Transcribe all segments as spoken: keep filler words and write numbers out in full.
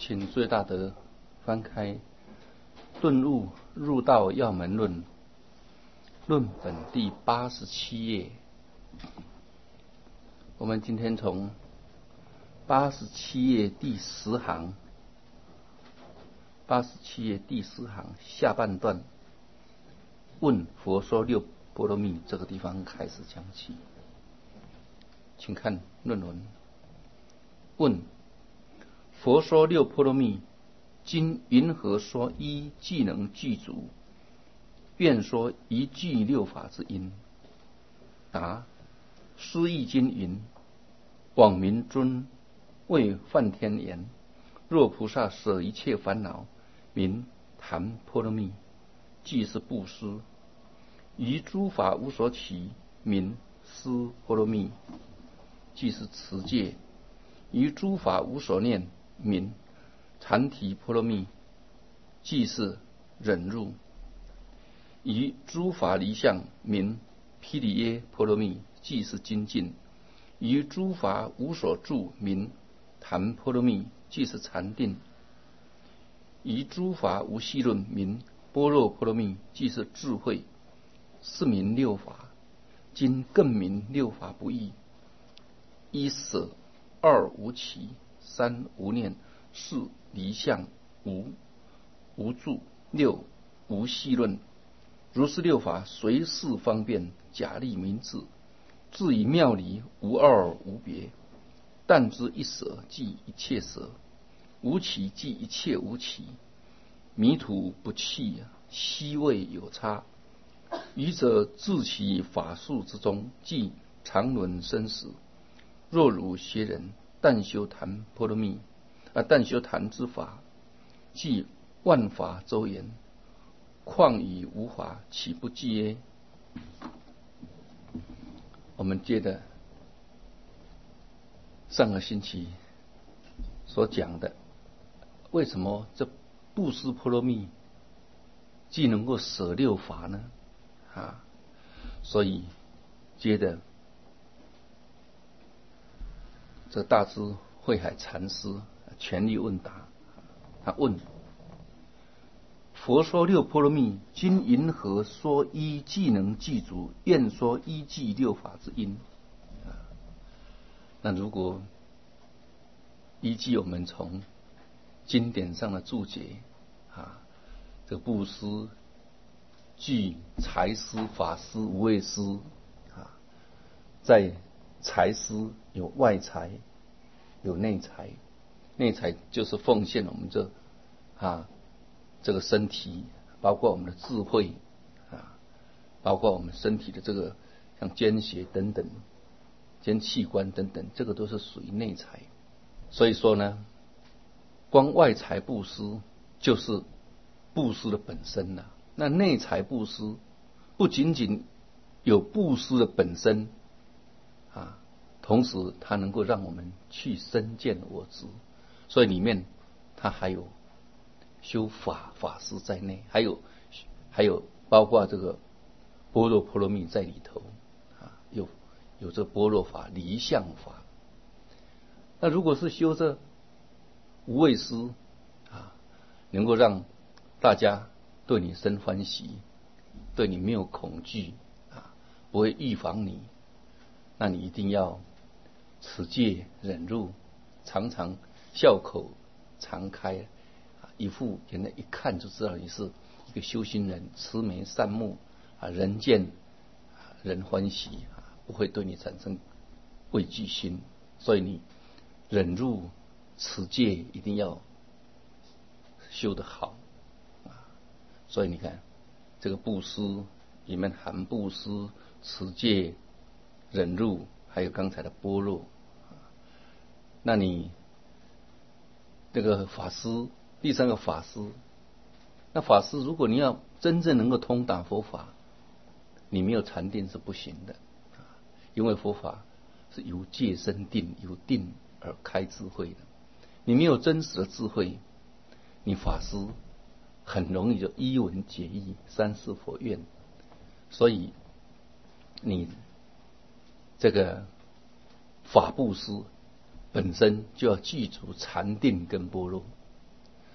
请最大德翻开《顿悟入道要门论》论本第八十七页。我们今天从八十七页第十行，八十七页第十行下半段问佛说六波罗蜜这个地方开始讲起。请看论文。问：佛说六波罗蜜，今云何说一即能具足？愿说一具六法之因。答：师义经云：往民尊为梵天言，若菩萨舍一切烦恼，名谈波罗蜜，即是布施。于诸法无所起，名施波罗蜜，即是持戒。于诸法无所念，名禅提波罗蜜，即是忍辱。于诸法离相，名毗梨耶波罗蜜，即是精进。于诸法无所住，名谈波罗蜜，即是禅定。于诸法无戏论，名般若波罗蜜，即是智慧。是名六法。今更名六法不异：一舍，二无起，三无念，四离相，五无住，六无戏论。如是六法，随事方便，假立名字，至于妙理，无二无别。但知一舍即一切舍，无起即一切无起。迷途不弃，悉未有差。愚者自其法术之中，即常轮生死。若汝学人，但修谈波罗蜜，啊，但修谈之法，即万法周延，况以无法，岂不记耶？我们接着上个星期所讲的，为什么这布施波罗蜜既能够舍六法呢？啊，所以接着这大智慧海禅师全力问答，他问：佛说六波罗蜜，今云何说一即能具足？愿说一即六法之因。啊，那如果依据我们从经典上的注解啊，这个布施具财施、法施、无畏施啊，在财施有外财，有内财。内财就是奉献我们这啊这个身体，包括我们的智慧啊，包括我们身体的这个像间血等等、间器官等等，这个都是属于内财。所以说呢，光外财布施就是布施的本身了。那内财布施不仅仅有布施的本身啊，同时它能够让我们去身见我执，所以里面它还有修法法施在内，还有还有包括这个般若波罗蜜在里头啊，有有这般若法、离相法。那如果是修这无畏施啊，能够让大家对你生欢喜，对你没有恐惧啊，不会预防你，那你一定要持戒忍辱，常常笑口常开，一副人家一看就知道你是一个修行人，慈眉善目啊，人见人欢喜啊，不会对你产生畏惧心。所以你忍辱持戒一定要修得好啊。所以你看这个布施里面含布施、持戒、忍辱，还有刚才的般若。那你这个法师，第三个法师，那法师如果你要真正能够通达佛法，你没有禅定是不行的，因为佛法是由戒生定，由定而开智慧的。你没有真实的智慧，你法师很容易就一文解义，三世佛愿。所以你这个法布施本身就要具足禅定跟般若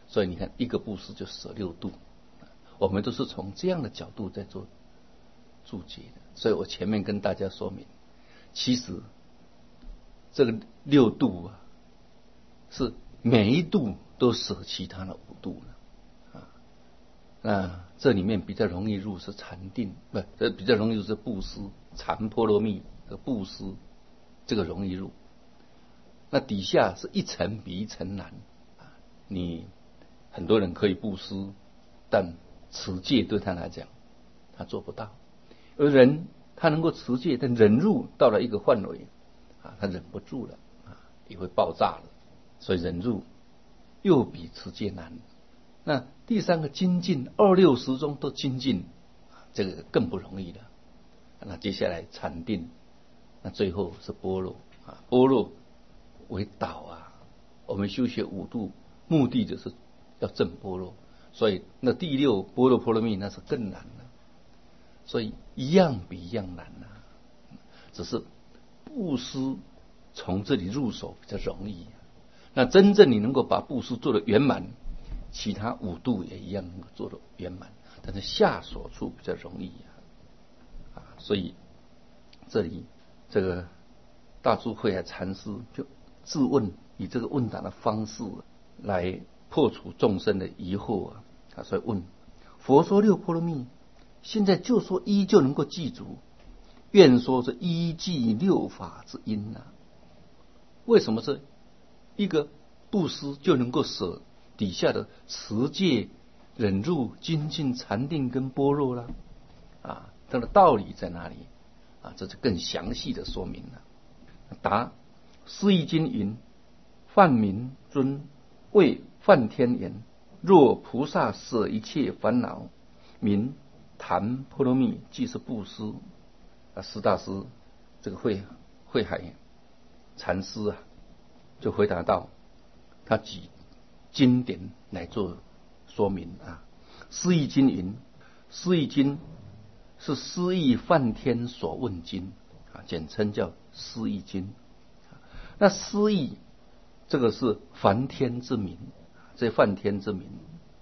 所以你看，一个布施就舍六度，我们都是从这样的角度在做注解的。所以我前面跟大家说明，其实这个六度啊，是每一度都舍其他的五度了啊。那这里面比较容易入是禅定，不，这比较容易入是布施、禅波罗蜜的布施，这个容易入。那底下是一层比一层难啊。你很多人可以布施，但持戒对他来讲，他做不到。而人他能够持戒，但忍辱到了一个范围啊，他忍不住了啊，也会爆炸了。所以忍辱又比持戒难。那第三个精进，二六十中都精进，这个更不容易了。那接下来禅定，那最后是般若啊，般若为导啊。我们修学五度，目的就是要证般若，所以那第六般若波罗蜜那是更难了。所以一样比一样难啊，只是布施从这里入手比较容易。那真正你能够把布施做得圆满，其他五度也一样能够做得圆满，但是下手处比较容易啊。啊，所以这里这个大珠慧海禅师就自问，以这个问答的方式来破除众生的疑惑啊。他所以问佛说六波罗蜜，现在就说一就能够记住，愿说是一记六法之因啊。为什么是一个布施就能够舍底下的持戒、忍辱、精进、禅定跟般若啦？啊，它的道理在哪里？啊，这就更详细的说明了。答：释义经云：梵明尊谓梵天言，若菩萨舍一切烦恼，名谈波罗蜜，即是布施。啊，释大师这个慧慧海禅师啊，就回答道，他举经典来做说明啊。释义经云，释义经是释义梵天所问经啊，简称叫释义经。那释义这个是梵天之名，这梵天之名。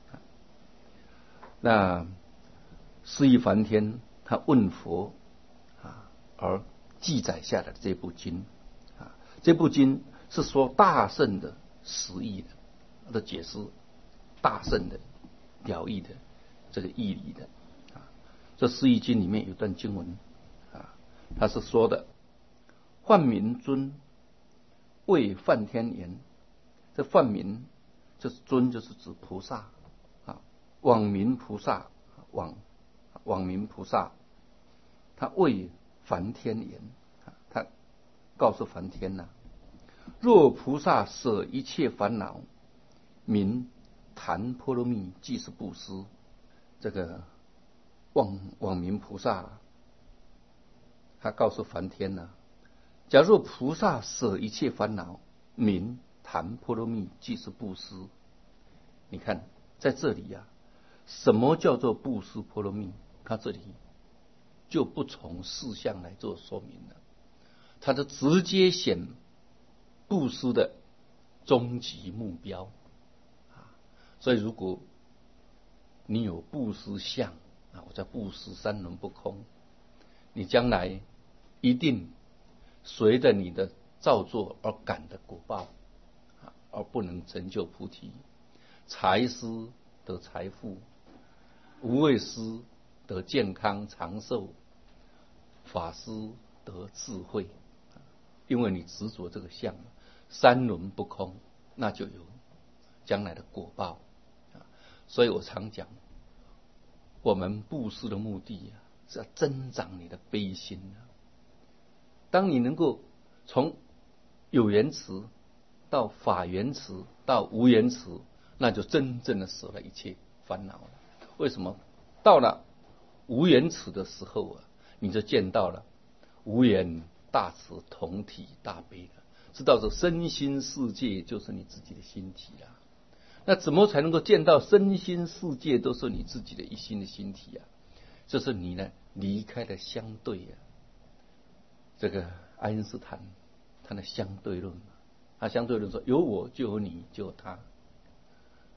那释义梵天他问佛啊，而记载下来的这部经啊，这部经是说大圣的实义的，的解释大圣的了义的这个义理的啊。这释义经里面有段经文啊，他是说的：梵明尊谓梵天言，这梵明就是尊，就是指菩萨啊，往明菩萨，往往明菩萨，他谓梵天言，他告诉梵天呐、啊，若菩萨舍一切烦恼，名谈波罗蜜，即是布施。这个望望明菩萨，他告诉梵天呐、啊，假若菩萨舍一切烦恼，名谈波罗蜜，即是布施。你看在这里呀、啊，什么叫做布施波罗蜜？他这里就不从事项来做说明了，他就直接显布施的终极目标啊。所以如果你有布施相啊，我叫布施三轮不空，你将来一定随着你的造作而感的果报啊，而不能成就菩提。财施得财富，无畏施得健康长寿，法施得智慧。因为你执着这个相，三轮不空，那就有将来的果报。所以我常讲，我们布施的目的啊，是要增长你的悲心啊。当你能够从有缘慈到法缘慈到无缘慈，那就真正的舍了一切烦恼了。为什么？到了无缘慈的时候啊，你就见到了无缘大慈同体大悲了，知道这身心世界就是你自己的心体了。那怎么才能够见到身心世界都是你自己的一心的心体啊？就是你呢离开了相对啊。这个爱因斯坦他的相对论，他相对论说有我就有你就有他，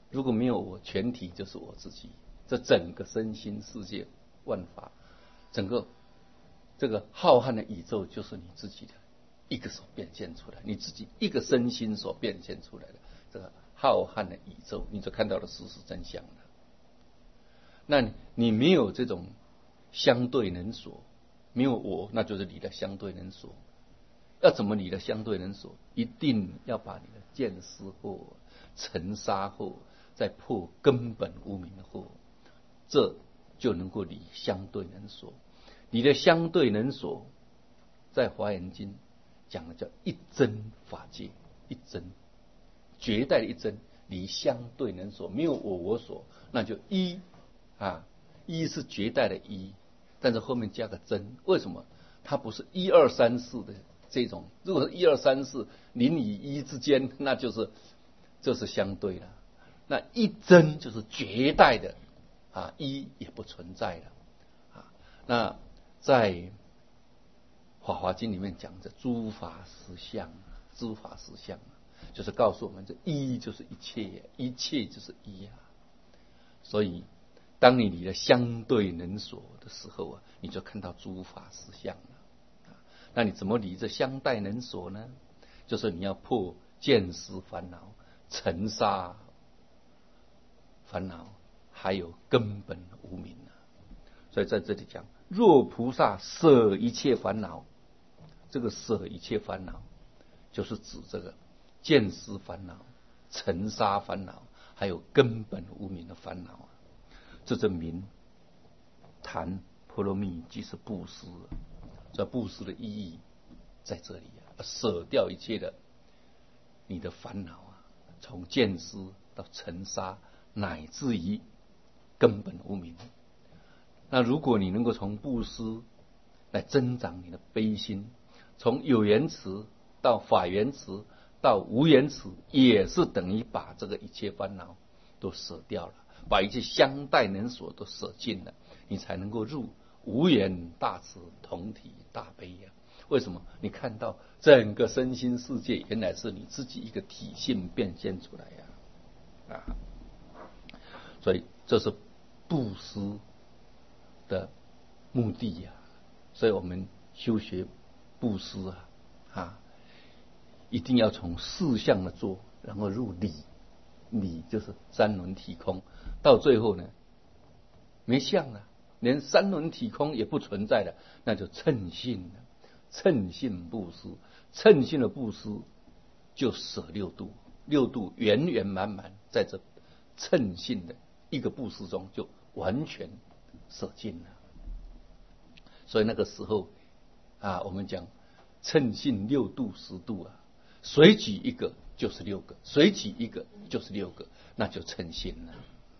如果没有我，全体就是我自己。这整个身心世界万法，整个这个浩瀚的宇宙，就是你自己的一个所变现出来，你自己一个身心所变现出来的这个浩瀚的宇宙，你就看到了事实真相了。那你没有这种相对能所，没有我，那就是你的相对能所。要怎么你的相对能所？一定要把你的见思惑、尘沙惑，再破根本无明的惑，这就能够离相对能所。你的相对能所，在华严经讲的叫一真法界，一真绝代的一真，离相对能所，没有我我所，那就一啊，一是绝代的一，但是后面加个真，为什么？它不是一二三四的这种，如果是一二三四零与一之间，那就是就是相对了。那一真就是绝代的啊，一也不存在了啊。那在法华经里面讲的诸法实相，诸法实相就是告诉我们，这一就是一切，一切就是一啊。所以当你离了相对能所的时候啊，你就看到诸法实相了。那你怎么离这相待能所呢？就是你要破见思烦恼、尘沙烦恼，还有根本无明啊。所以在这里讲，若菩萨舍一切烦恼，这个舍一切烦恼，就是指这个见思烦恼、尘沙烦恼，还有根本无明的烦恼啊。这证明谈波罗蜜即是布施。这布施的意义在这里啊，舍掉一切的你的烦恼啊，从见思到尘沙，乃至于根本无明。那如果你能够从布施来增长你的悲心，从有缘慈到法缘慈到无缘慈，也是等于把这个一切烦恼都舍掉了，把一切相待能所都舍尽了，你才能够入无缘大慈同体大悲呀、啊！为什么？你看到整个身心世界原来是你自己一个体性变现出来呀、啊！啊，所以这是布施的目的呀、啊。所以我们修学布施啊啊，一定要从事相的做，然后入理，理就是三轮体空，到最后呢，没相了。连三轮体空也不存在了，那就称性了。称性布施，称性的布施就舍六度，六度圆圆满满，在这称性的一个布施中就完全舍尽了。所以那个时候啊，我们讲称性六度十度啊，随举一个就是六个，随举一个就是六个，那就称性了。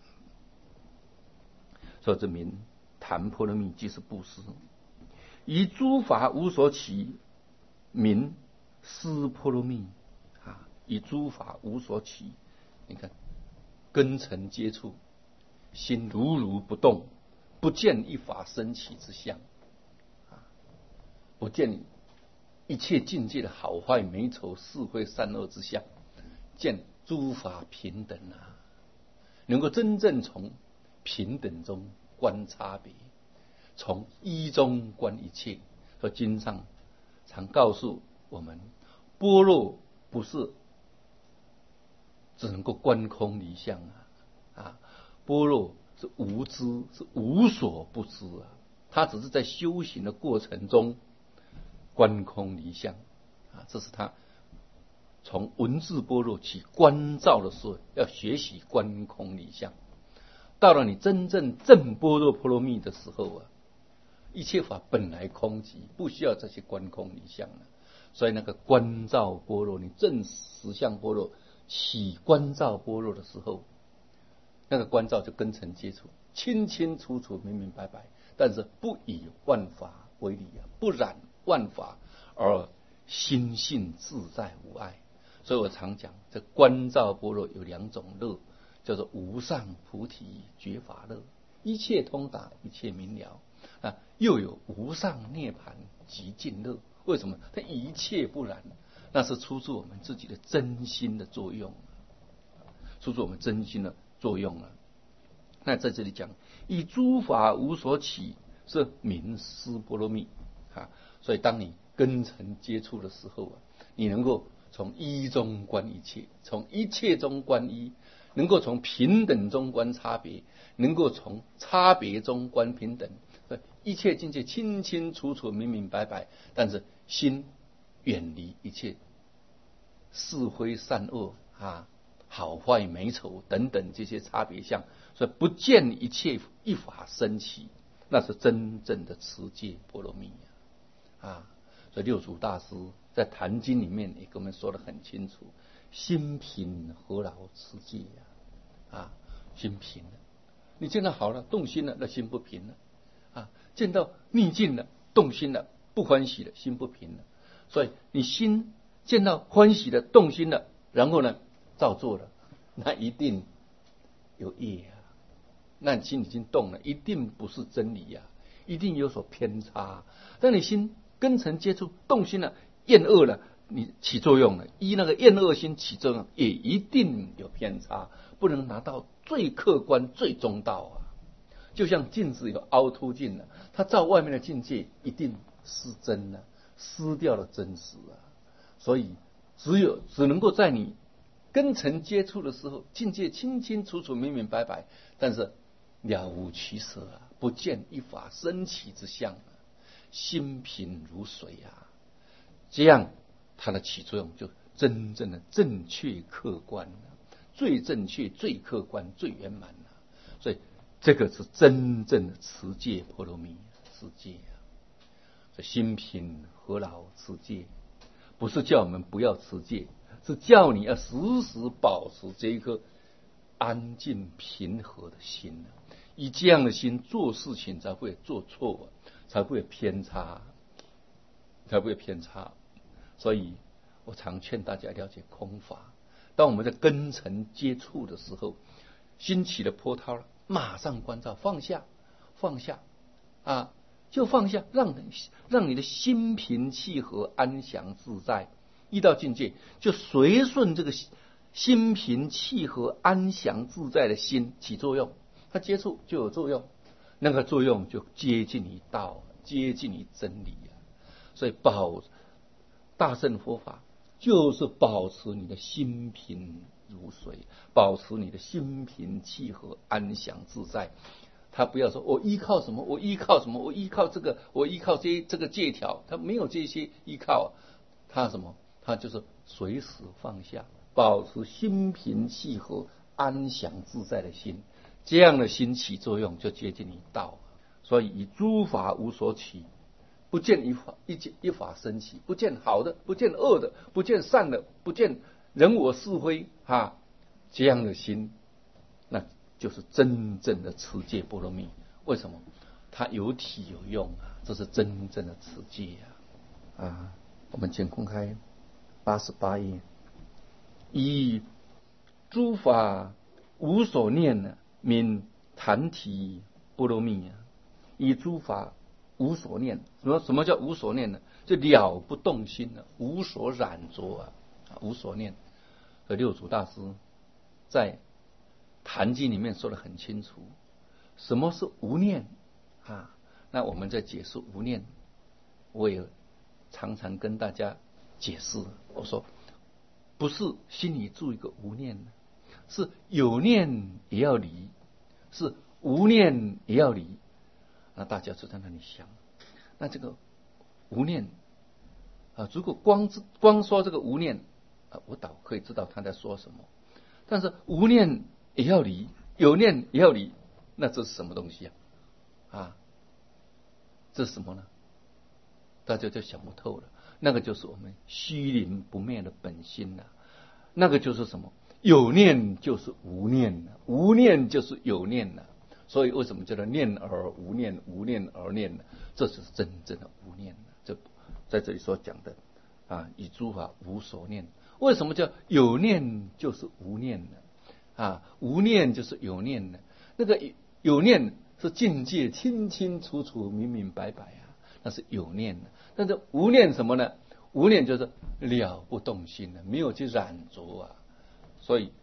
所以这名谈波罗蜜即是布施，以诸法无所起，名施波罗蜜啊。以诸法无所起，你看根尘接触，心如如不动，不见一法生起之相啊，不见一切境界的好坏美丑是非善恶之相，见诸法平等啊，能够真正从平等中观差别，从一中观一切。所以经上常告诉我们，般若不是只能够观空离相啊，啊，般若是无知，是无所不知啊。他只是在修行的过程中观空离相啊，这是他从文字般若起观照的时候要学习观空离相。到了你真正证般若波罗蜜的时候啊，一切法本来空寂，不需要这些观空离相了。所以那个观照般若，你证实相般若起观照般若的时候，那个观照就跟尘接触，清清楚楚、明明白白，但是不以万法为理啊，不染万法，而心性自在无碍。所以我常讲，这观照般若有两种乐，叫做无上菩提觉法乐，一切通达，一切明了啊，又有无上涅槃极尽乐。为什么？它一切不染，那是出自我们自己的真心的作用，出出自我们真心的作用了。那在这里讲，以诸法无所起，是名思波罗蜜啊。所以当你根尘接触的时候啊，你能够从一中观一切，从一切中观一，能够从平等中观差别，能够从差别中观平等，一切境界清清楚楚、明明白白。但是心远离一切是非善恶啊、好坏美丑等等这些差别相，所以不见一切一法生起，那是真正的持戒波罗蜜啊。所以六祖大师在《坛经》里面也跟我们说得很清楚：心平何劳持戒呀？啊，心平了，你见到好了，动心了，那心不平了啊；见到逆境了，动心了，不欢喜了，心不平了。所以你心见到欢喜的，动心了，然后呢，照做了，那一定有业啊，那你心已经动了，一定不是真理呀、啊，一定有所偏差。当你心根尘接触，动心了，厌恶了，你起作用了，依那个厌恶心起作用，也一定有偏差，不能拿到最客观、最中道啊。就像镜子有凹凸镜了，它照外面的境界一定失真了，失掉了真实啊。所以只有只能够在你根尘接触的时候，境界清清楚楚、明明白白，但是了无取舍啊，不见一法生起之相啊，心平如水啊，这样它的起作用就真正的正确客观了，最正确、最客观、最圆满了。所以这个是真正的持戒波罗蜜持戒啊。所以心平何劳持戒，不是叫我们不要持戒，是叫你要时时保持这一颗安静平和的心啊。以这样的心做事情才会做错，才会偏差，才会偏差。所以我常劝大家了解空法。当我们在根尘接触的时候，心起了波涛了，马上关照，放下，放下啊，就放下，让让你的心平气和、安详自在。一到境界，就随顺这个心平气和、安详自在的心起作用。它接触就有作用，那个作用就接近于道，接近于真理啊。所以保大乘佛法就是保持你的心平如水，保持你的心平气和、安详自在。他不要说我依靠什么，我依靠什么，我依靠这个，我依靠这这个戒条，他没有这些依靠，他什么？他就是随时放下，保持心平气和、安详自在的心。这样的心起作用，就接近于道。所以以诸法无所起，不见一法一一法生起，不见好的，不见恶的，不见善的，不见人我是非啊，这样的心，那就是真正的持戒波罗蜜。为什么？它有体有用啊，这是真正的持戒啊！啊，我们请公开八十八页，以诸法无所念呢，名坛体波罗蜜啊。以诸法无所念，什么什么叫无所念呢？就了不动心了，无所染着啊，无所念。和六祖大师在《坛经》里面说得很清楚，什么是无念啊？那我们在解释无念，我也常常跟大家解释，我说不是心里住一个无念，是有念也要离，是无念也要离。那大家就在那里想，那这个无念啊，如果光光说这个无念啊，我倒可以知道他在说什么。但是无念也要离，有念也要离，那这是什么东西啊？啊，这是什么呢？大家就想不透了。那个就是我们虚灵不灭的本心呐、啊。那个就是什么？有念就是无念呐、啊，无念就是有念呐、啊。所以为什么叫做念而无念，无念而念呢？这就是真正的无念。这在这里所讲的啊，以诸法无所念。为什么叫有念就是无念呢？啊，无念就是有念呢？那个有念是境界清清楚楚、明明白白啊，那是有念的。但是无念什么呢？无念就是了不动心的，没有去染着啊。所以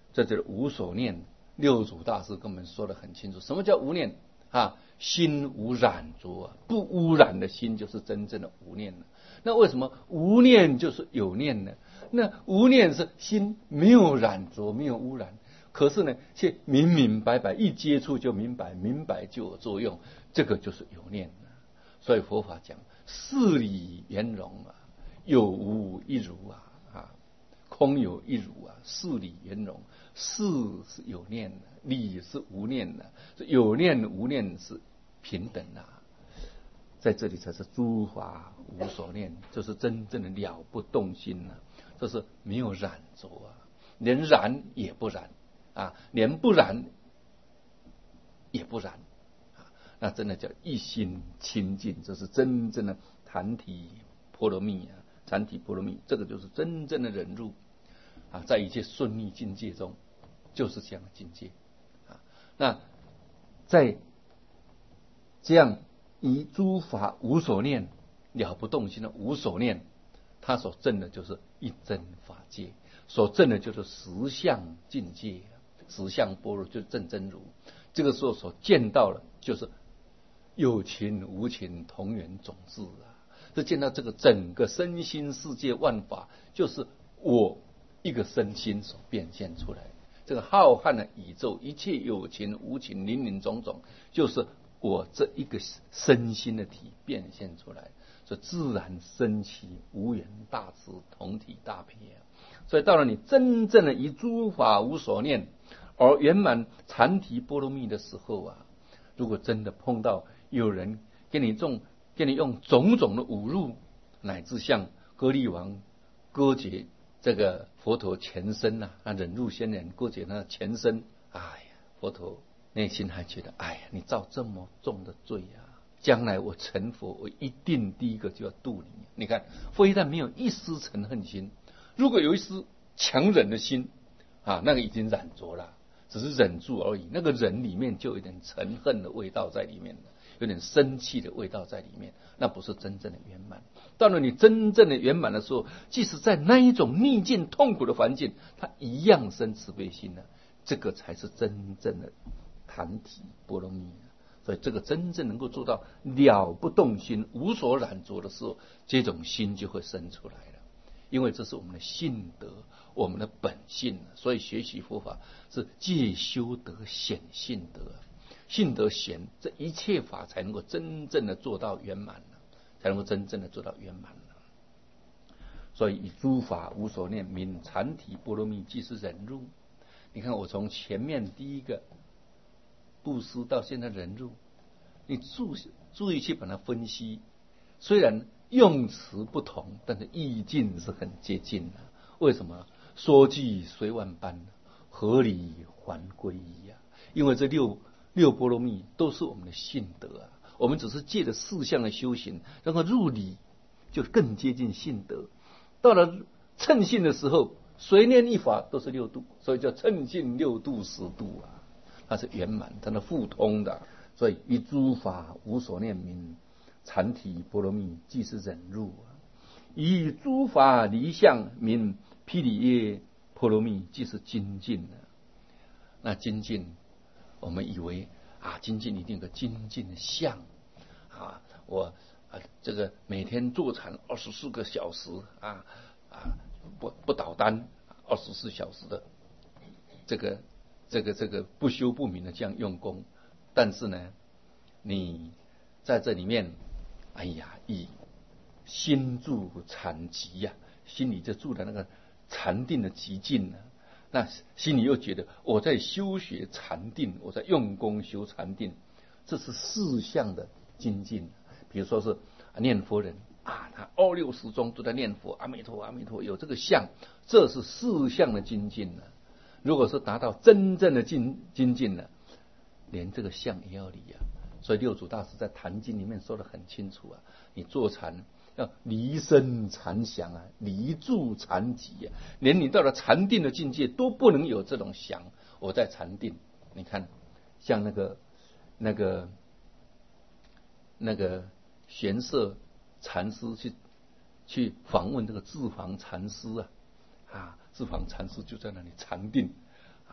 在这里无所念，六祖大师跟我们说得很清楚，什么叫无念啊？心无染着啊，不污染的心就是真正的无念了。那为什么无念就是有念呢？那无念是心没有染着，没有污染，可是呢，却明明白白，一接触就明白，明白就有作用，这个就是有念。所以佛法讲事理圆融啊，有无一如啊，啊，空有一如啊，事理圆融，事是有念的，理是无念的，有念无念是平等啊。在这里才是诸法无所念，就是真正的了不动心啊，这是没有染着啊，连染也不染啊，连不染也不染啊，那真的叫一心清净，这是真正的坛体波罗蜜啊，坛体波罗蜜，这个就是真正的忍辱啊，在一切顺利境界中，就是这样的境界啊。那在这样以诸法无所念，了不动心的无所念，他所证的就是一真法界，所证的就是实相境界，实相般若就是正真如。这个时候所见到的就是有情无情同源种智啊，是见到这个整个身心世界万法，就是我一个身心所变现出来。这个浩瀚的宇宙，一切有情无情林林总总，就是我这一个身心的体变现出来，所以自然生起无缘大智同体大悲啊。所以到了你真正的以诸法无所念而圆满禅体波罗蜜的时候啊，如果真的碰到有人给你种给你用种种的侮辱，乃至像歌利王割截这个佛陀前身呐、啊，忍辱仙人割截他的前身，哎呀，佛陀内心还觉得，哎呀，你造这么重的罪啊！将来我成佛，我一定第一个就要度你。你看，非但没有一丝嗔恨心，如果有一丝强忍的心啊，那个已经染着了，只是忍住而已。那个忍里面就有点嗔恨的味道在里面了，有点生气的味道在里面，那不是真正的圆满。到了你真正的圆满的时候，即使在那一种逆境痛苦的环境，它一样生慈悲心呢、啊。这个才是真正的坛体波罗蜜。所以这个真正能够做到了不动心、无所染着的时候，这种心就会生出来了。因为这是我们的性德，我们的本性。所以学习佛法是借修德显性德，性德显，这一切法才能够真正的做到圆满，才能够真正的做到圆满。所以以诸法无所念名禅体波罗蜜，即是忍辱。你看我从前面第一个布施到现在忍辱，你注注意去把它分析，虽然用词不同，但是意境是很接近的。为什么？说句随万般，合理还归一啊！因为这六六波罗蜜都是我们的性德啊，我们只是借着四项的修行，然后入理就更接近性德。到了称性的时候，随念一法都是六度，所以叫称性六度十度啊，它是圆满，它是互通的。所以以诸法无所念名禅体波罗蜜，即是忍辱啊；以诸法离相名毗梨耶波罗蜜，即是精进啊。那精进，我们以为啊，精进一定有个精进的相啊，我啊这个每天坐禅二十四个小时啊啊不不倒单，二十四小时的这个这个这个不休不眠的这样用功。但是呢，你在这里面，哎呀，以心住禅极呀、啊，心里就住在那个禅定的极境呢、啊。那心里又觉得我在修学禅定，我在用功修禅定，这是四项的精进。比如说是念佛人啊，他二六时中都在念佛，阿弥陀阿弥陀，有这个相，这是四项的精进呢、啊。如果是达到真正的精精进呢、啊，连这个相也要离啊。所以六祖大师在《坛经》里面说得很清楚啊，你坐禅要离身禅想啊，离住禅极啊，连你到了禅定的境界都不能有这种想。我在禅定，你看，像那个那个那个玄摄禅师去去访问这个智房禅师啊，啊，智房禅师就在那里禅定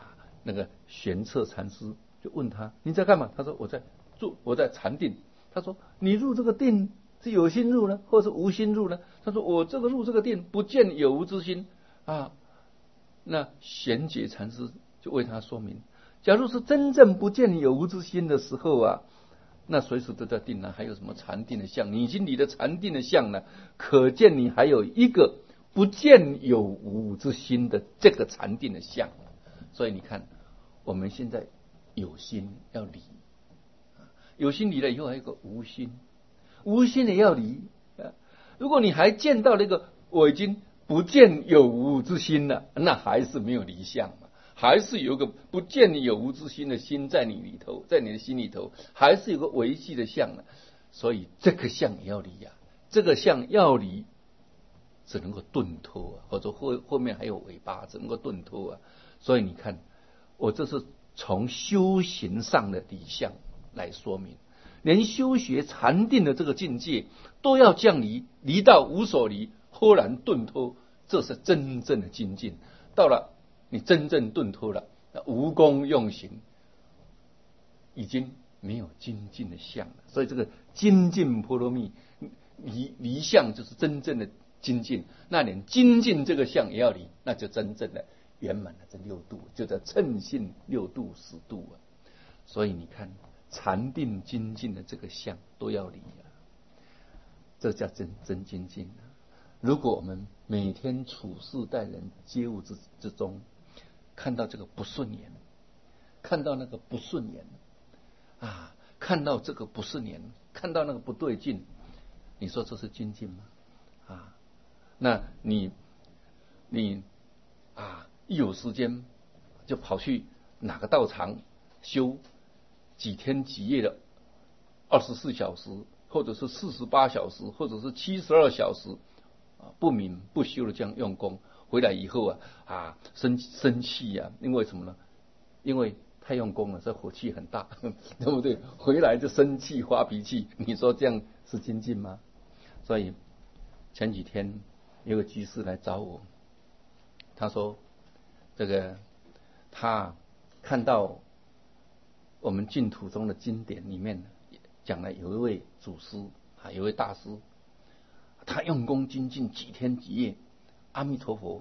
那个玄策禅师就问他：“你在干嘛？”他说：“我在住，我在禅定。”他说：“你入这个定是有心入呢，或是无心入呢？”他说：“我这个入这个定，不见有无之心啊。”那玄觉禅师就为他说明：假如是真正不见有无之心的时候啊，那随时都在定啊，还有什么禅定的相？你已经离了禅定的相了，可见你还有一个不见有无之心的这个禅定的相。所以你看，我们现在有心要离，有心离了以后，还有一个无心，无心也要离。如果你还见到那个我已经不见有无之心了，那还是没有离相嘛，还是有个不见有无之心的心在你里头，在你的心里头，还是有个维系的相呢。所以这个相也要离呀、啊，这个相要离，只能够顿脱啊，或者后后面还有尾巴，只能够顿脱啊。所以你看，我这是从修行上的离相来说明，连修学禅定的这个境界都要降离，离到无所离，豁然顿脱，这是真正的精进。到了你真正顿脱了，无功用行，已经没有精进的相了。所以这个精进波罗蜜，离离相就是真正的精进。那连精进这个相也要离，那就真正的圆满了这六度，就叫称性六度十度啊。所以你看，禅定精进的这个相都要离啊，这叫真真精进啊。如果我们每天处事待人接物之之中，看到这个不顺眼，看到那个不顺眼啊，看到这个不顺眼，看到那个不对劲，你说这是精进吗？啊，那你你啊，一有时间就跑去哪个道场修几天几夜的二十四小时，或者是四十八小时，或者是七十二小时啊，不眠不休的这样用功，回来以后啊啊生生气啊，因为什么呢？因为太用功了，这火气很大，对不对？回来就生气发脾气，你说这样是精进吗？所以前几天有个居士来找我，他说这个他看到我们净土中的经典里面讲了有一位祖师啊，有一位大师，他用功精进几天几夜，阿弥陀佛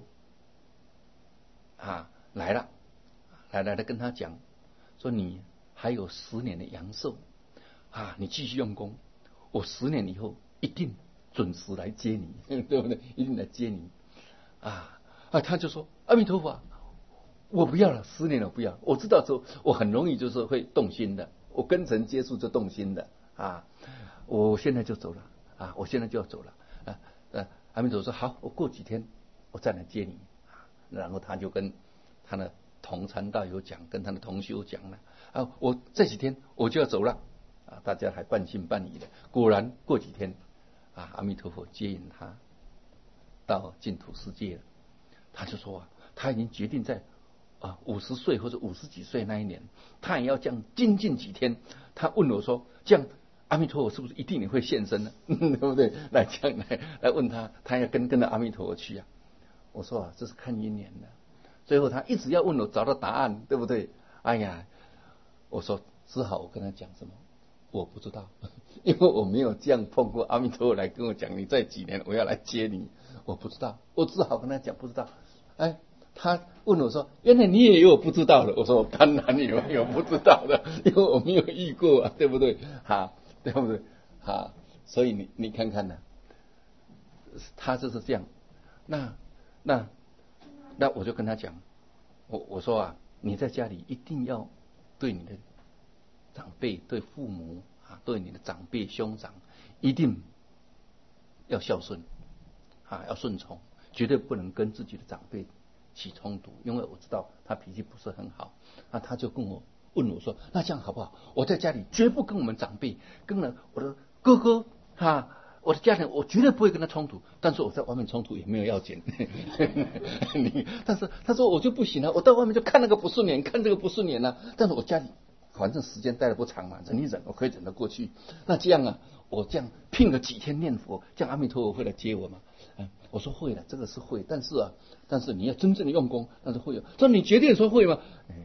啊来了，来来来跟他讲说，你还有十年的阳寿啊，你继续用功，我十年以后一定准时来接你，对不对？一定来接你啊啊！他就说阿弥陀佛，我不要了，十年了不要。我知道说我很容易就是会动心的，我跟神接触就动心的啊。我现在就走了啊，我现在就要走了啊。呃，阿弥陀佛说好，我过几天我再来接你啊。然后他就跟他的同参道友讲，跟他的同修讲了啊，我这几天我就要走了啊。大家还半信半疑的，果然过几天啊，阿弥陀佛接引他到净土世界了。他就说啊，他已经决定在啊五十岁或者五十几岁那一年，他也要这样精进几天。他问我说，这样阿弥陀佛是不是一定你会现身呢？对不对？来这样来来问他，他要跟跟着阿弥陀佛去啊。我说啊，这是看因缘的。最后他一直要问我找到答案，对不对？哎呀，我说只好我跟他讲什么，我不知道，因为我没有这样碰过阿弥陀佛来跟我讲，你在几年我要来接你，我不知道，我只好跟他讲不知道。哎，他问我说，原来你也有不知道的。我说当然有有不知道的，因为我没有遇过啊，对不对？哈，对不对？哈，所以你你看看呢、啊，他就是这样。那那那我就跟他讲，我我说啊，你在家里一定要对你的长辈、对父母啊、对你的长辈兄长，一定要孝顺啊，要顺从，绝对不能跟自己的长辈起冲突，因为我知道他脾气不是很好。那他就跟我问我说，那这样好不好？我在家里绝不跟我们长辈，跟了我的哥哥啊，我的家人，我绝对不会跟他冲突。但是我在外面冲突也没有要紧。但是他说我就不行了，我到外面就看那个不顺眼，看这个不顺眼了、啊。但是我家里反正时间待得不长嘛，忍一忍，我可以忍得过去。那这样啊，我这样拼个几天念佛，这样阿弥陀佛会来接我吗？嗯，我说会了，这个是会，但是啊，但是你要真正的用功，但是会有。说你决定说会吗？哎，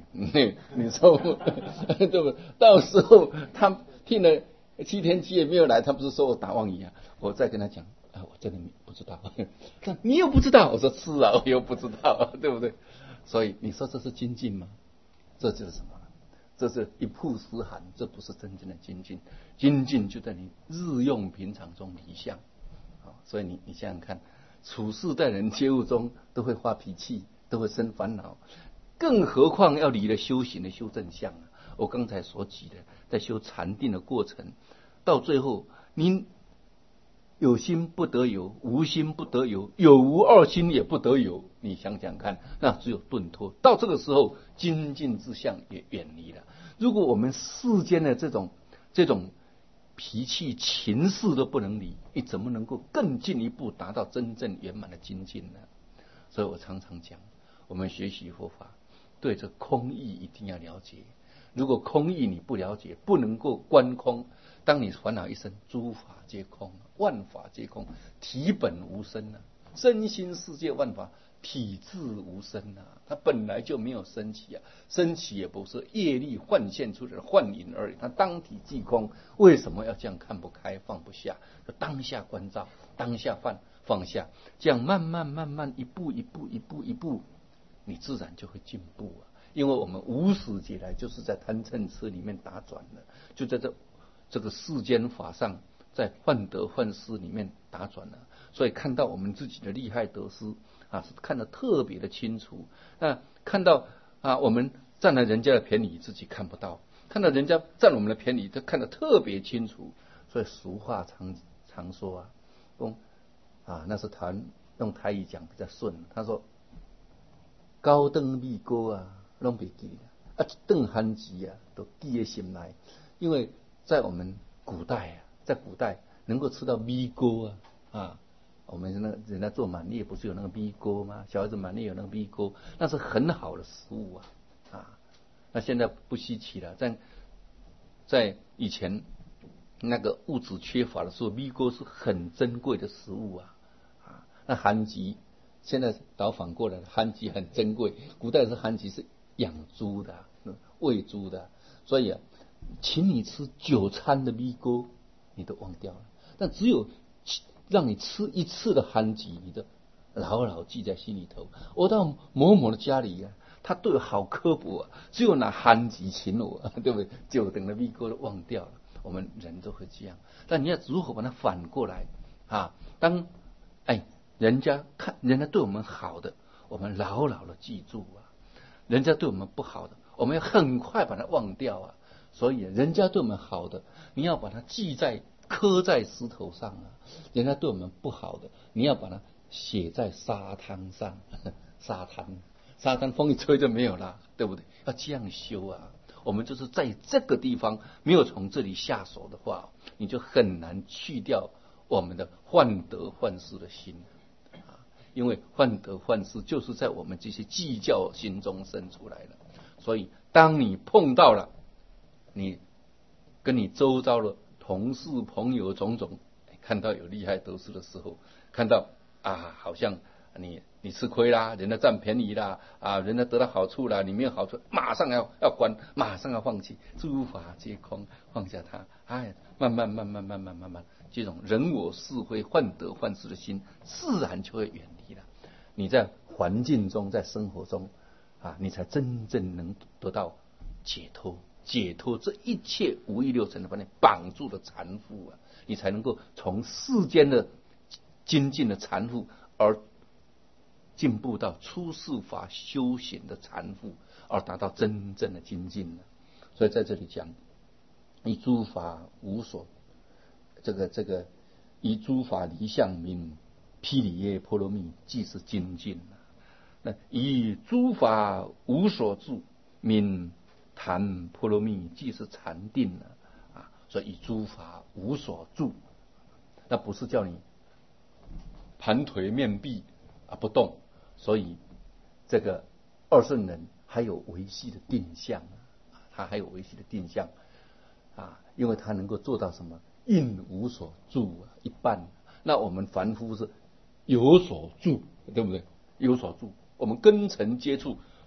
你你说对不？到时候他听了七天七夜没有来，他不是说我打妄语啊？我再跟他讲啊，我真的不知道。但你又不知道，我说是啊，我又不知道，对不对？所以你说这是精进吗？这就是什么？这是一曝十寒，这不是真正的精进。精进就在你日用平常中离相。所以你你想想看，处事待人接物中都会发脾气，都会生烦恼，更何况要离了修行的修正相啊！我刚才所举的，在修禅定的过程，到最后，您有心不得有，无心不得有，有无二心也不得有。你想想看，那只有顿脱。到这个时候，精进之相也远离了。如果我们世间的这种这种脾气、情事都不能理，你怎么能够更进一步达到真正圆满的精进呢？所以我常常讲，我们学习佛法，对这空义一定要了解。如果空义你不了解，不能够观空，当你烦恼一生，诸法皆空，万法皆空，体本无生啊，身心世界万法体质无生啊，它本来就没有升起啊，升起也不是业力幻现出来的幻影而已，它当体即空。为什么要这样看不开放不下？当下关照，当下放放下，这样慢慢慢慢一步一步一步一步，你自然就会进步啊。因为我们无始劫来就是在贪嗔痴里面打转的，就在这这个世间法上，在患得患失里面打转了，所以看到我们自己的利害得失啊，是看得特别的清楚。那看到啊，我们占了人家的便宜，自己看不到；看到人家占我们的便宜，就看得特别清楚。所以俗话常常说啊，用啊，那是台用台语讲比较顺。他说：“高登米高啊。”拢别记啊，一顿寒极啊，都记在心内。因为在我们古代啊，在古代能够吃到米糕啊啊，我们那人家做满月不是有那个米糕吗？小孩子满月有那个米糕，那是很好的食物啊啊。那现在不稀奇了，在在以前那个物质缺乏的时候，米糕是很珍贵的食物啊啊。那寒极现在倒反过来了，寒极很珍贵，古代是寒极是养猪的、喂猪的，所以啊，请你吃九餐的米糕，你都忘掉了。但只有让你吃一次的寒极，你都牢牢记在心里头。我到某某的家里啊，他对我好刻薄啊，只有拿寒极请我，对不对？九等的米糕都忘掉了。我们人都会这样，但你要如何把它反过来啊？当哎，人家看人家对我们好的，我们牢牢的记住啊。人家对我们不好的，我们要很快把它忘掉啊！所以人家对我们好的，你要把它记在刻在石头上啊；人家对我们不好的，你要把它写在沙滩上。沙滩，沙滩风一吹就没有了，对不对？要这样修啊！我们就是在这个地方没有从这里下手的话，你就很难去掉我们的患得患失的心。因为患得患失就是在我们这些计较心中生出来的，所以当你碰到了你跟你周遭的同事朋友种种，看到有利害得失的时候，看到啊好像你你吃亏啦，人家占便宜啦，啊人家得到好处啦，你没有好处，马上要要关，马上要放弃，诸法皆空，放下它，哎，慢慢慢慢慢慢慢慢，这种人我是非、患得患失的心，自然就会远离了。你在环境中，在生活中啊，你才真正能得到解脱。解脱这一切五欲六尘的把你绑住的缠缚啊，你才能够从世间的精进的缠缚而进步到出世法修行的缠缚，而达到真正的精进了。所以在这里讲，以诸法无所，这个这个以诸法离相名毗梨耶波罗蜜，即是精进了。那以诸法无所住名谈波罗蜜，即是禅定了啊。所以以诸法无所住，那不是叫你盘腿面壁啊不动。所以这个二圣人还有维系的定向，他还有维系的定向啊，因为他能够做到什么？应无所住啊，一半。那我们凡夫是有所住，对不对？有所住，我们根尘接触，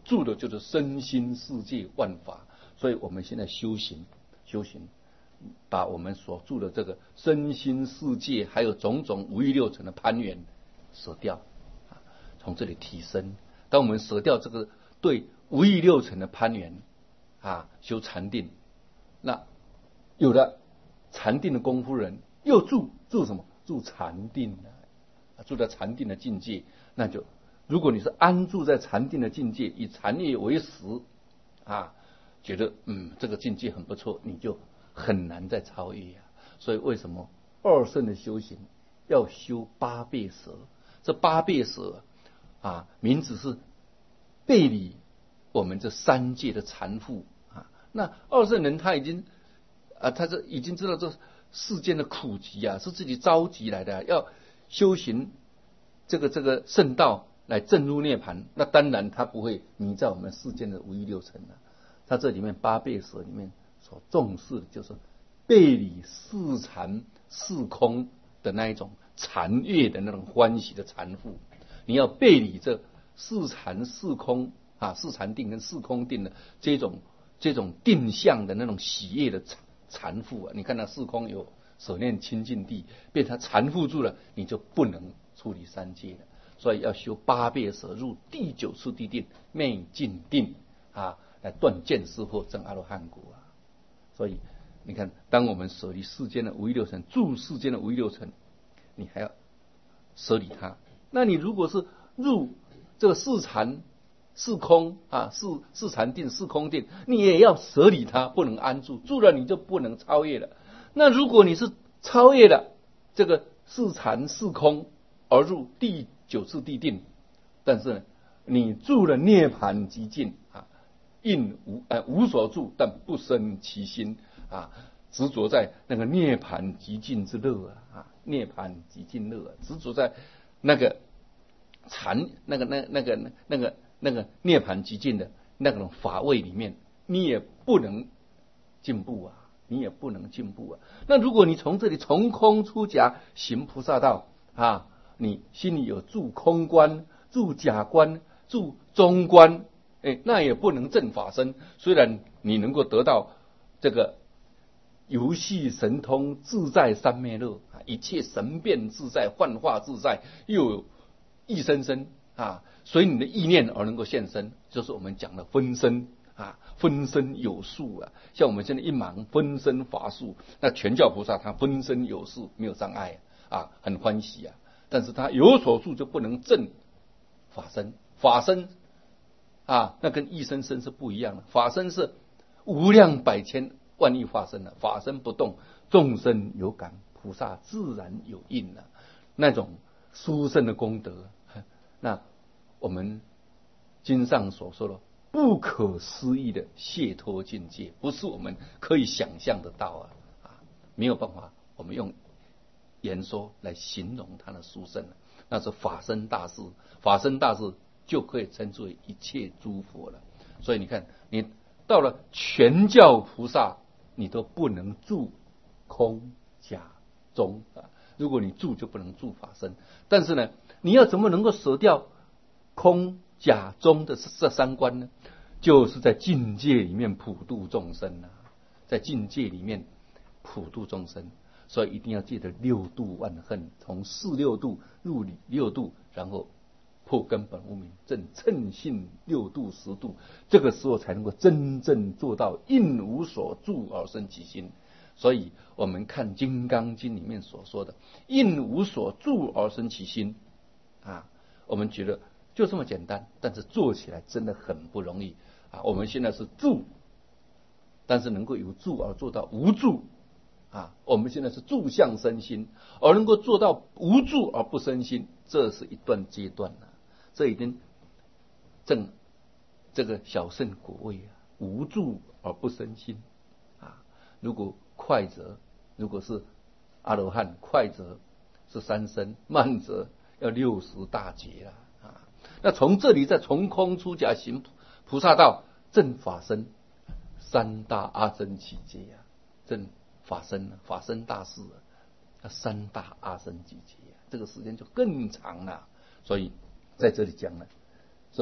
住的就是身心世界万法。所以我们现在修行，修行，把我们所住的这个身心世界，还有种种五欲六尘的攀缘舍掉，从这里提升。当我们舍掉这个对五欲六尘的攀缘啊，修禅定，那有了禅定的功夫人，又住住什么？住禅定啊，住在禅定的境界。那就如果你是安住在禅定的境界，以禅业为食啊，觉得嗯这个境界很不错，你就很难再超越呀、啊。所以为什么二圣的修行要修八倍舍？这八倍舍啊，名字是背离我们这三界的缠缚啊。那二圣人他已经啊，他这已经知道这世间的苦集啊，是自己召集来的、啊，要修行这个这个圣道来证入涅槃。那当然他不会迷在我们世间的五欲六尘了、啊。他这里面八倍舍里面所重视的就是背离四禅四空的那一种禅悦的那种欢喜的缠缚。你要背离这四禅四空啊，四禅定跟四空定的这种这种定向的那种喜悦的缠缠缚啊。你看那四空有舍念清净地，被它缠缚住了，你就不能处理三界了。所以要修八倍舍，入第九次地定昧尽定啊，来断见思惑，证阿罗汉果啊。所以你看，当我们舍离世间的五欲六尘，住世间的五欲六尘，你还要舍离它。那你如果是入这个四禅四空啊，四四禅定四空定，你也要舍离它，不能安住，住了你就不能超越了。那如果你是超越了这个四禅四空而入第九次地定，但是呢，你住了涅槃极境啊，应无呃无所住，但不生其心啊，执着在那个涅槃极境之乐啊，啊涅槃极境乐、啊，执着在那个禅那个那那个那个那个涅槃极境的那种法位里面，你也不能进步啊，你也不能进步啊。那如果你从这里从空出假，行菩萨道啊，你心里有住空观、住假观、住中观，哎，那也不能证法身。虽然你能够得到这个游戏神通、自在三昧乐啊，一切神变自在、幻化自在，又有一生生啊，随你的意念而能够现身，就是我们讲的分身啊，分身有术啊。像我们现在一忙分身乏术，那全教菩萨他分身有术，没有障碍啊，很欢喜啊。但是他有所术就不能证法身，法身啊，那跟一生生是不一样的。法身是无量百千万亿化身的，法身不动，众生有感，菩萨自然有应了。那种殊胜的功德，那我们经上所说的不可思议的解脱境界，不是我们可以想象得到啊啊，没有办法，我们用言说来形容它的殊胜，那是法身大事，法身大事就可以称之为一切诸佛了。所以你看，你到了全教菩萨，你都不能住空假中啊。如果你住就不能住法身，但是呢，你要怎么能够舍掉空假中的这三观呢？就是在境界里面普度众生啊，在境界里面普度众生。所以一定要记得六度万恨，从四六度入理六度，然后破根本无明，正称性六度十度，这个时候才能够真正做到应无所住而生其心。所以我们看《金刚经》里面所说的应无所住而生其心啊，我们觉得就这么简单，但是做起来真的很不容易啊。我们现在是住，但是能够有住而做到无住啊，我们现在是住相生心，而能够做到无住而不生心，这是一段阶段啊，这已经正这个小圣果位啊，无住而不生心啊。如果快则，如果是阿罗汉，快则是三生，慢则要六十大劫了啊。那从这里再从空出假，行菩萨道，正法身，三大阿僧祇劫呀，正法身法身大事啊，三大阿僧祇劫啊，这个时间就更长了。所以在这里讲了，说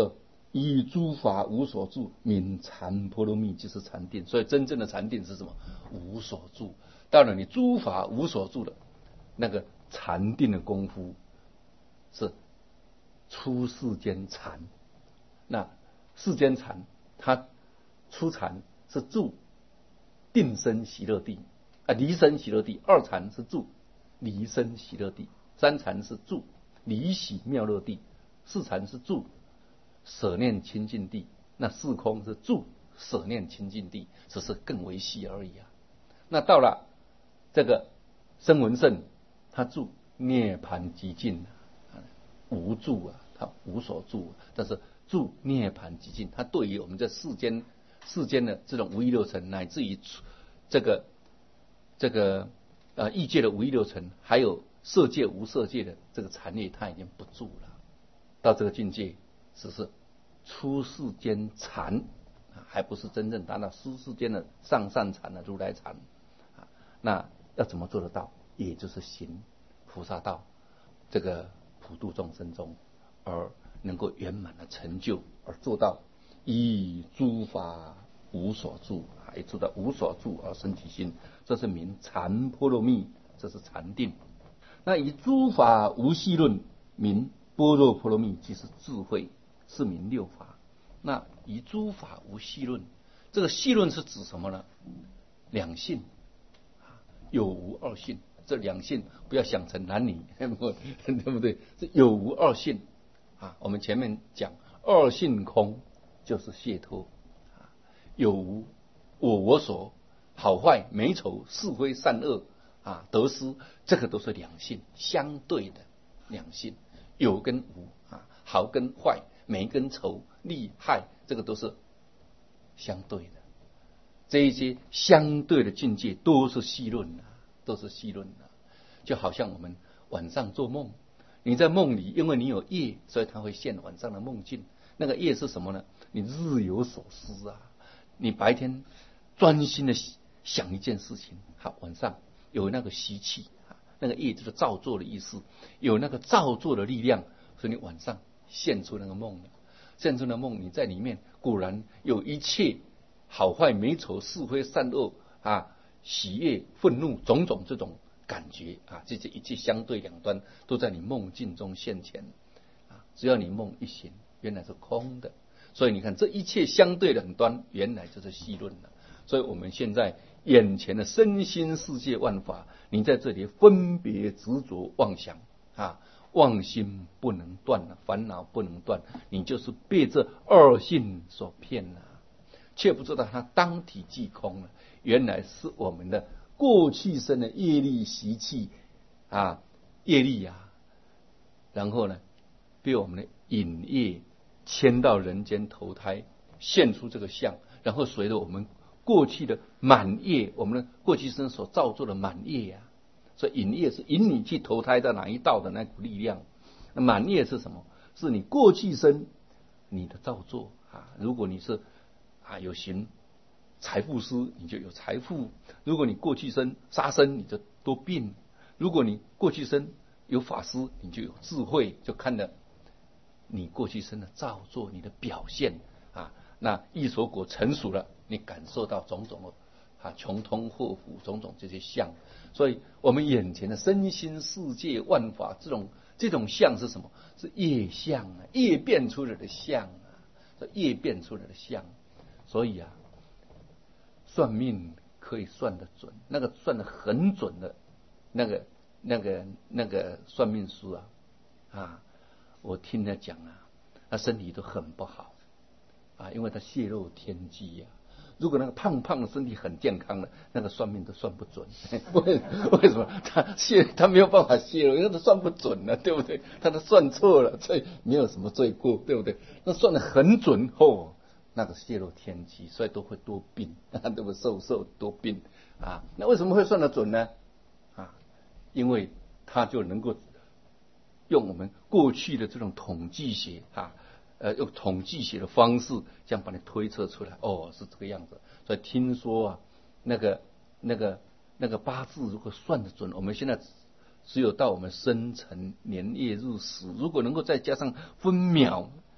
以诸法无所住，名禅波罗蜜，就是禅定。所以真正的禅定是什么？无所住。到了你诸法无所住的那个禅定的功夫，是出世间禅。那世间禅，它初禅是住定身喜乐地啊，离身喜乐地；二禅是住离身喜乐地；三禅是住离喜妙乐地；四禅是住舍念清净地。那四空是住舍念清净地，只是更为细而已啊。那到了这个声闻乘，他住涅盘极尽啊，无住啊，他无所住，但是住涅盘极尽，他对于我们这世间世间的这种无欲六尘，乃至于这个这个呃欲界的无欲六尘，还有色界无色界的这个禅业，他已经不住了。到这个境界，只是出世间禅，还不是真正达到出世间的上善禅的如来禅啊。那要怎么做得到？也就是行菩萨道，这个普度众生中，而能够圆满的成就，而做到以诸法无所住，也做到无所住而生其心，这是名禅波罗蜜，这是禅定。那以诸法无戏论，名般若波罗蜜，即是智慧，是名六法。那以诸法无戏论，这个戏论是指什么呢？两性，有无二性。这两性不要想成男女，对不对？是有无二性啊。我们前面讲二性空就是解脱啊，有无我我所，好坏美丑是非善恶啊，得失，这个都是两性相对的两性，有跟无啊，好跟坏，美跟丑，利害，这个都是相对的。这一些相对的境界都是戏论啊，都是戏论啊。就好像我们晚上做梦，你在梦里，因为你有业，所以它会现晚上的梦境。那个业是什么呢？你日有所思啊，你白天专心的想一件事情，好，晚上有那个习气啊，那个业就是造作的意思，有那个造作的力量，所以你晚上现出那个梦了。现出的梦，你在里面果然有一切好坏美丑是非善恶啊，喜悦愤怒种种这种感觉啊，这些一切相对两端都在你梦境中现前啊。只要你梦一醒，原来是空的。所以你看，这一切相对两端，原来就是戏论了。所以我们现在眼前的身心世界万法，你在这里分别执着妄想啊，妄心不能断了，烦恼不能断，你就是被这二性所骗了，却不知道它当体即空了。原来是我们的过去生的业力习气啊，业力啊，然后呢，被我们的引业牵到人间投胎，现出这个相，然后随着我们过去的满业，我们的过去生所造作的满业啊，所以引业是引你去投胎到哪一道的那股力量。那满业是什么？是你过去生你的造作啊。如果你是啊有行财富师，你就有财富；如果你过去生杀生，你就多病；如果你过去生有法师，你就有智慧，就看了你过去生的造作，你的表现啊。那一所果成熟了，你感受到种种的啊穷通祸福种种这些相。所以我们眼前的身心世界万法，这种这种相是什么？是业相啊，业变出来的相啊，这业变出来的相。所以啊，算命可以算得准，那个算得很准的，那个那个那个算命师啊啊，我听他讲啊，他身体都很不好啊，因为他泄露天机呀、啊。如果那个胖胖的身体很健康的，那个算命都算不准。为为什么他泄他没有办法泄露？因为他算不准了，对不对？他都算错了，所以没有什么罪过，对不对？那算得很准哦，那个泄露天机，所以都会多病，对不对？瘦瘦多病啊。那为什么会算得准呢？啊，因为他就能够用我们过去的这种统计学啊。呃，用统计学的方式，这样把你推测出来，哦，是这个样子。所以听说啊，那个、那个、那个八字如果算得准，我们现在只有到我们生辰年月日时，如果能够再加上分秒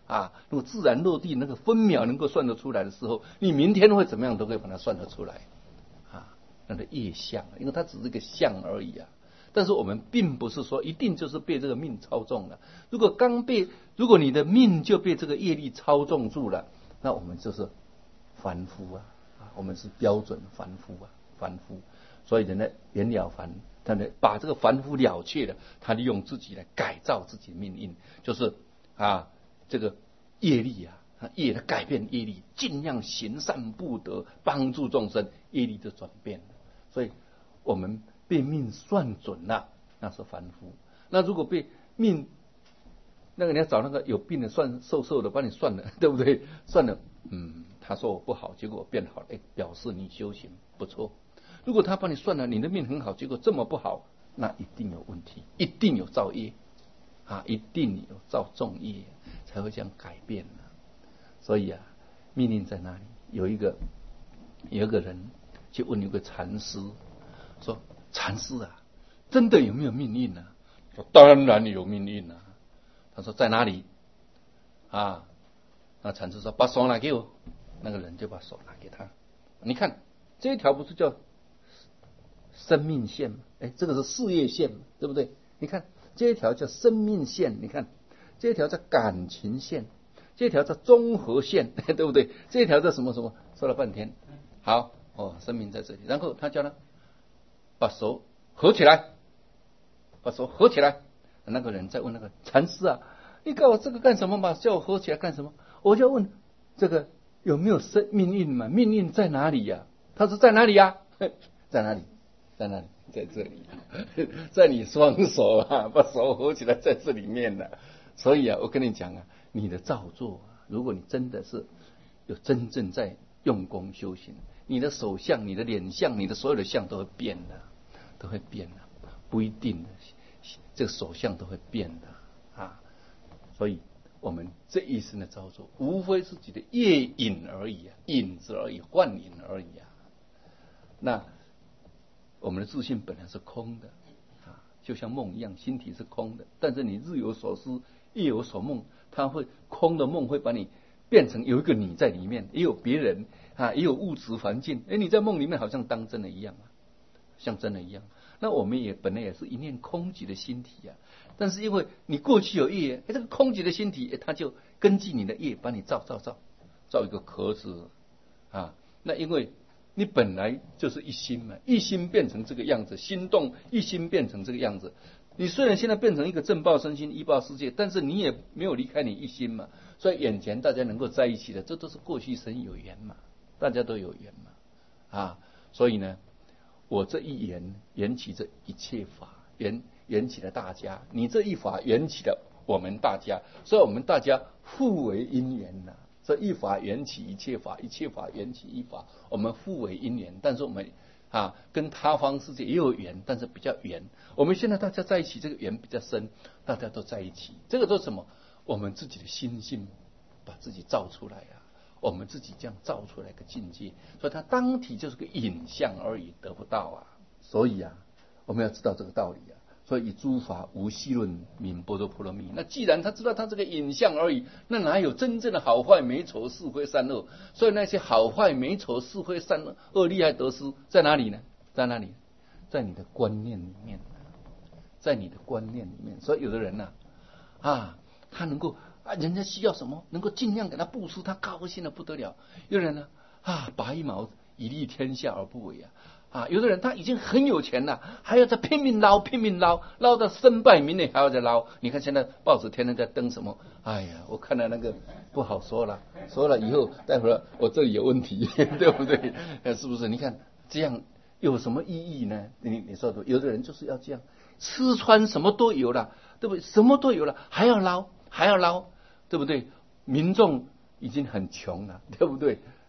啊，如果自然落地那个分秒能够算得出来的时候，你明天会怎么样都可以把它算得出来啊。那个业相，因为它只是个相而已啊。但是我们并不是说一定就是被这个命操纵了。如果刚被，如果你的命就被这个业力操纵住了，那我们就是凡夫啊，啊，我们是标准凡夫啊，凡夫。所以人呢，袁了凡，他呢把这个凡夫了却了，他利用自己来改造自己的命运，就是啊，这个业力啊，业的改变业力，尽量行善布德，帮助众生，业力就转变了。所以我们被命算准了，那是凡夫。那如果被命，那个你要找那个有病的算瘦瘦的帮你算了，对不对？算了，嗯，他说我不好，结果我变好了，哎，表示你修行不错。如果他帮你算了，你的命很好，结果这么不好，那一定有问题，一定有造业啊，一定有造重业，才会这样改变呢。所以啊，命运在哪里？有一个有一个人去问一个禅师，说：“禅师啊，真的有没有命运呢？”说：“当然有命运啊。”他说：“在哪里？”啊，那禅师说：“把手拿给我。”那个人就把手拿给他，你看这一条不是叫生命线吗？哎，这个是事业线，对不对？你看这一条叫生命线，你看这一条叫感情线，这一条叫综合线，对不对？这一条叫什么什么？说了半天，好哦，生命在这里。然后他叫他把手合起来，把手合起来。那个人再问那个禅师啊，你告诉我这个干什么嘛？叫我合起来干什么？我就问这个有没有生命运嘛？命运在哪里呀、啊？他说在哪里呀、啊？在哪里？在哪里？在这里，在你双手啊，把手合起来在这里面呢、啊。所以啊，我跟你讲啊，你的造作啊，如果你真的是有真正在用功修行，你的手相、你的脸相、你的所有的相都会变的，都会变的，不一定的，这个手相都会变的啊。所以我们这一生的造作，无非是自己的业影而已啊，影子而已，幻影而已啊。那我们的自信本来是空的啊，就像梦一样，心体是空的。但是你日有所思，夜有所梦，它会空的梦会把你变成有一个你在里面，也有别人啊，也有物质环境。哎，你在梦里面好像当真的一样啊，像真的一样。那我们也本来也是一念空寂的心体啊，但是因为你过去有业，哎，这个空寂的心体，它就根据你的业把你造造造造一个壳子啊。那因为你本来就是一心嘛，一心变成这个样子，心动一心变成这个样子。你虽然现在变成一个正报身心依报世界，但是你也没有离开你一心嘛。所以眼前大家能够在一起的，这都是过去生有缘嘛，大家都有缘嘛啊。所以呢，我这一言缘起这一切法，缘缘起了大家，你这一法缘起了我们大家，所以我们大家互为因缘呐。这一法缘起一切法，一切法缘起一法，我们互为因缘，但是我们啊跟他方世界也有缘，但是比较远。我们现在大家在一起，这个缘比较深，大家都在一起，这个都是什么？我们自己的心性把自己造出来啊，我们自己这样造出来一个境界，所以它当体就是个影像而已，得不到啊。所以啊，我们要知道这个道理啊。所以以诸法无戏论名般若波罗蜜。那既然他知道他这个影像而已，那哪有真正的好坏美丑是非善恶？所以那些好坏美丑是非善恶恶利害得失在哪里呢？在哪里？在你的观念里面，在你的观念里面。所以有的人呐、啊，啊，他能够啊，人家需要什么，能够尽量给他布施，他高兴的不得了。有人呢，啊，拔一毛以利天下而不为啊。啊，有的人他已经很有钱了，还要再拼命捞，拼命捞，捞到身败名裂，还要再捞。你看现在报纸天天在登什么？哎呀，我看到那个不好说了，说了以后，待会儿我这里有问题，对不对？是不是？你看这样有什么意义呢？你你说的，有的人就是要这样，吃穿什么都有了，对不对？什么都有了，还要捞，还要捞，对不对？民众已经很穷了，对不对？